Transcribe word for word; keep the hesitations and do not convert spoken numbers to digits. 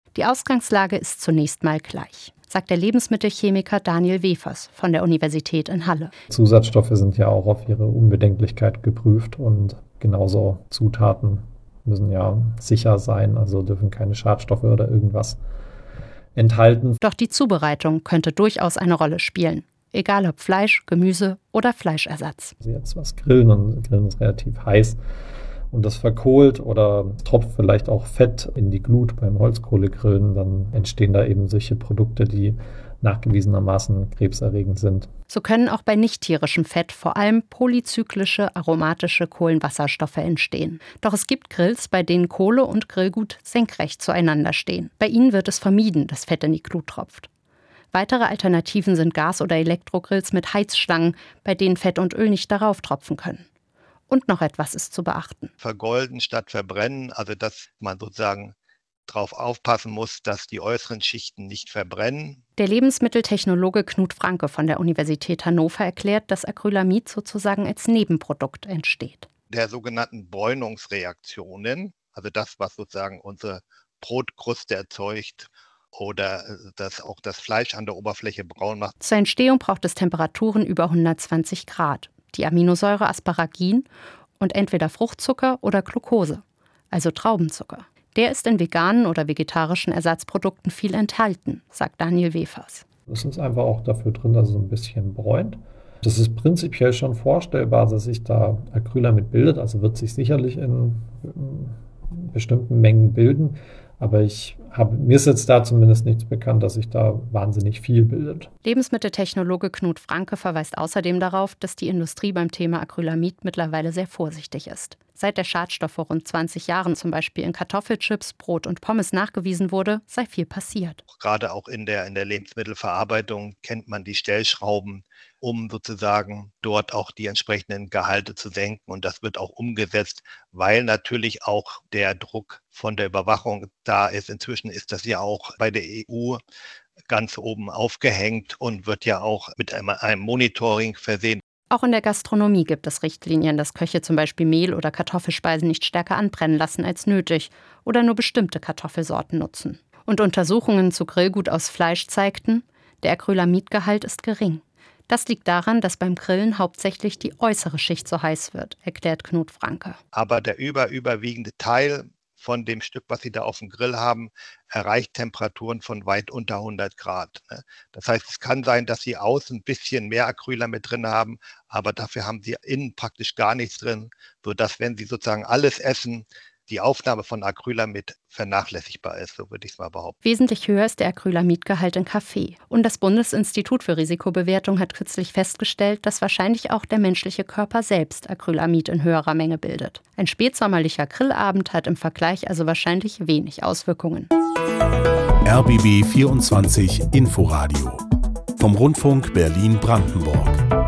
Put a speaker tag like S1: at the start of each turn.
S1: Die Ausgangslage ist zunächst mal gleich, sagt der Lebensmittelchemiker Daniel Wefers von der Universität in Halle.
S2: Zusatzstoffe sind ja auch auf ihre Unbedenklichkeit geprüft und genauso Zutaten müssen ja sicher sein, also dürfen keine Schadstoffe oder irgendwas enthalten.
S1: Doch die Zubereitung könnte durchaus eine Rolle spielen. Egal ob Fleisch, Gemüse oder Fleischersatz.
S2: Also jetzt was grillen und grillen ist relativ heiß und das verkohlt oder tropft vielleicht auch Fett in die Glut beim Holzkohlegrillen, dann entstehen da eben solche Produkte, die nachgewiesenermaßen krebserregend sind.
S1: So können auch bei nichttierischem Fett vor allem polyzyklische aromatische Kohlenwasserstoffe entstehen. Doch es gibt Grills, bei denen Kohle und Grillgut senkrecht zueinander stehen. Bei ihnen wird es vermieden, dass Fett in die Glut tropft. Weitere Alternativen sind Gas- oder Elektrogrills mit Heizstangen, bei denen Fett und Öl nicht darauf tropfen können. Und noch etwas ist zu beachten.
S3: Vergolden statt verbrennen, also dass man sozusagen darauf aufpassen muss, dass die äußeren Schichten nicht verbrennen.
S1: Der Lebensmitteltechnologe Knut Franke von der Universität Hannover erklärt, dass Acrylamid sozusagen als Nebenprodukt entsteht.
S3: Der sogenannten Bräunungsreaktionen, also das, was sozusagen unsere Brotkruste erzeugt oder das auch das Fleisch an der Oberfläche braun macht.
S1: Zur Entstehung braucht es Temperaturen über hundertzwanzig Grad, die Aminosäure Asparagin und entweder Fruchtzucker oder Glucose, also Traubenzucker. Der ist in veganen oder vegetarischen Ersatzprodukten viel enthalten, sagt Daniel Wefers.
S2: Es ist einfach auch dafür drin, dass es ein bisschen bräunt. Das ist prinzipiell schon vorstellbar, dass sich da Acrylamid bildet, also wird sich sicherlich in bestimmten Mengen bilden. Aber ich habe, mir ist jetzt da zumindest nichts bekannt, dass sich da wahnsinnig viel bildet.
S1: Lebensmitteltechnologe Knut Franke verweist außerdem darauf, dass die Industrie beim Thema Acrylamid mittlerweile sehr vorsichtig ist. Seit der Schadstoff vor rund zwanzig Jahren zum Beispiel in Kartoffelchips, Brot und Pommes nachgewiesen wurde, sei viel passiert.
S3: Gerade auch in der, in der Lebensmittelverarbeitung kennt man die Stellschrauben, um sozusagen dort auch die entsprechenden Gehalte zu senken. Und das wird auch umgesetzt, weil natürlich auch der Druck von der Überwachung da ist. Inzwischen ist das ja auch bei der E U ganz oben aufgehängt und wird ja auch mit einem, einem Monitoring versehen.
S1: Auch in der Gastronomie gibt es Richtlinien, dass Köche zum Beispiel Mehl- oder Kartoffelspeisen nicht stärker anbrennen lassen als nötig oder nur bestimmte Kartoffelsorten nutzen. Und Untersuchungen zu Grillgut aus Fleisch zeigten, der Acrylamidgehalt ist gering. Das liegt daran, dass beim Grillen hauptsächlich die äußere Schicht so heiß wird, erklärt Knut Franke.
S3: Aber der über, überwiegende Teil von dem Stück, was Sie da auf dem Grill haben, erreicht Temperaturen von weit unter hundert Grad. Das heißt, es kann sein, dass Sie außen ein bisschen mehr Acrylamid drin haben, aber dafür haben Sie innen praktisch gar nichts drin, sodass, wenn Sie sozusagen alles essen, die Aufnahme von Acrylamid vernachlässigbar ist, so würde ich es mal behaupten.
S1: Wesentlich höher ist der Acrylamidgehalt in Kaffee. Und das Bundesinstitut für Risikobewertung hat kürzlich festgestellt, dass wahrscheinlich auch der menschliche Körper selbst Acrylamid in höherer Menge bildet. Ein spätsommerlicher Grillabend hat im Vergleich also wahrscheinlich wenig Auswirkungen.
S4: R B B vierundzwanzig Inforadio vom Rundfunk Berlin-Brandenburg.